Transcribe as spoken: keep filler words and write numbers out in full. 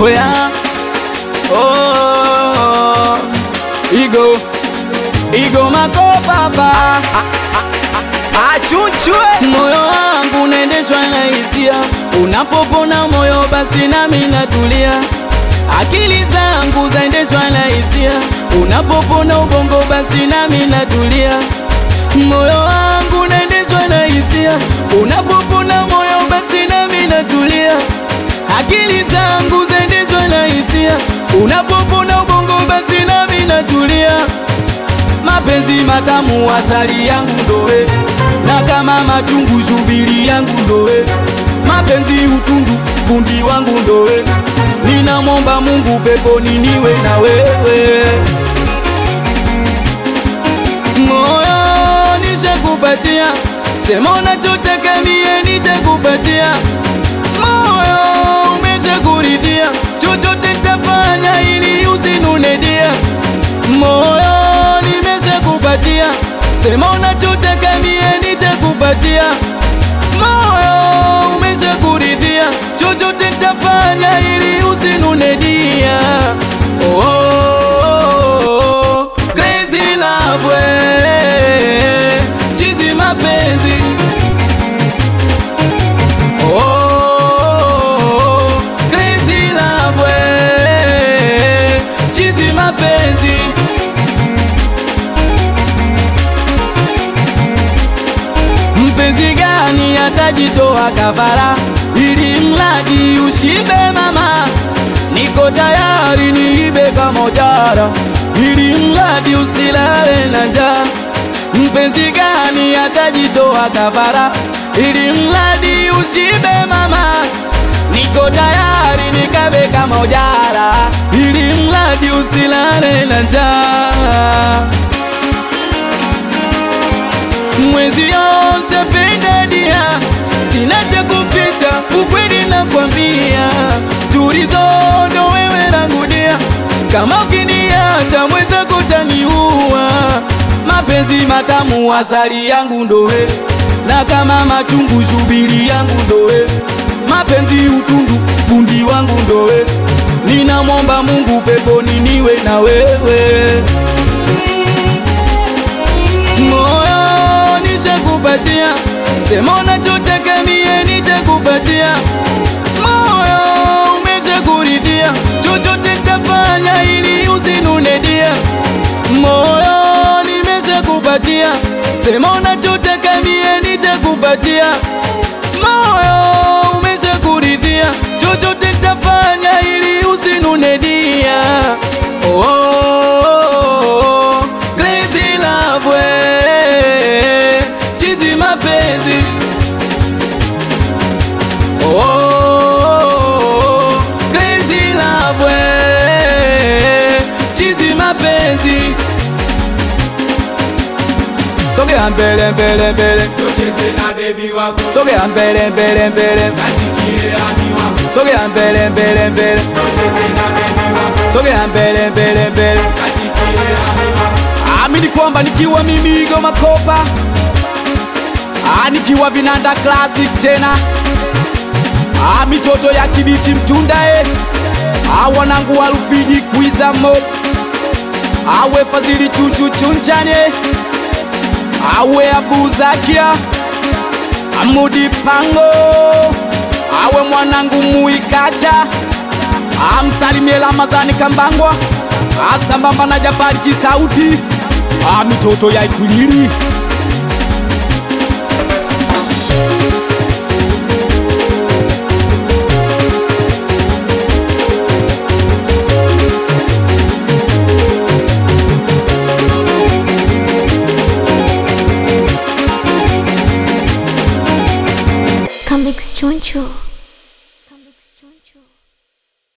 Oya, oh, Igo, Igo Makopa pa Achunchwe. moyo wangu unaendeshwa na hisia, unapopona moyo basi nami natulia. Akili zangu zaendeshwa na hisia, unapopona ubongo basi nami natulia. Moyo wangu unaendeshwa na hisia, unapopona moyo basi nami natulia. Akili zangu zaendeshwa na hisia, unapopona ubongo basi nami natulia. Mapenzi matamu asali yangu ndowe, na kama machungu shubiri yangu ndowe. Mapenzi utundu fundi wangu ndowe, ninamwomba Mungu peponi niwe na wewe. Moyo nishakupatia, sema unachotaka mie nitakupatia. Moyo umeshakuridhia, chochote nitafanya ili usinune dia. Moyo nimeshakupatia, sema unachotaka mie nitakupatia. Moyo umeshakuridhia, chochote nitafanya ili usinune dia. Oh, oh, oh, oh. Crazy love we, chizi mapenzi. Oh, oh, oh. Crazy love we, chizi mapenzi. Mpenzi gani atajitoa kafara ili mradi ushibe mama? Niko tayari niibe kama ujara ili mradi usilale na njaa. Mpenzi gani atajitoa kafara ili mradi ushibe mama? Niko tayari nikabe kama ujara ili mradi usilale na njaa. Mwezi yoshe penda dia, sina cha kuficha, ukweli nakwambia. Tulizondo wewe langu dia, kama ukiniacha mweza kutaniua. Mapenzi matamu asali yangu ndowe, na kama machungu shubiri yangu ndowe. Mapenzi utundu fundi wangu ndowe, ninamwomba Mungu peponi niwe na wewe. Moyo nishakupatia, sema unachotaka mie nitakupatia. Moyo umeshakuridhia, chochote nitafanya ili usinune dia. Moyo nimeshakupatia, sema unachotaka mie nitakupatia. Moyo umeshakuridhia, chochote nitafanya ili usinune dia. Oh, oh, oh. Crazy love we, chizi mapenzi. Oh, oh, oh. Crazy love we, chizi mapenzi. Sogea mbele mbele mbele, Tucheze na baby wako. sogea mbele mbele mbele, Katikie ami wako. sogea mbele mbele mbele, Tucheze na baby wako. sogea mbele mbele mbele. Katikie ami wako. Amini kwamba nikiwa mimi Igo Makopa, ah, nikiwa vinanda classic tena, ah, mitoto ya Kibiti Mtunda eh, ah, wanangu wa Rufiji Kwiza mo, awe Fadhili Chuchu Chunchane, awe Abu Zakia, Amudi Pango, awe mwanangu Muikacha, amsalimie Ramazani Kambangwa, asambamba na Jafari Kisauti, ah, mitoto ya Ikwilili. Come Choncho.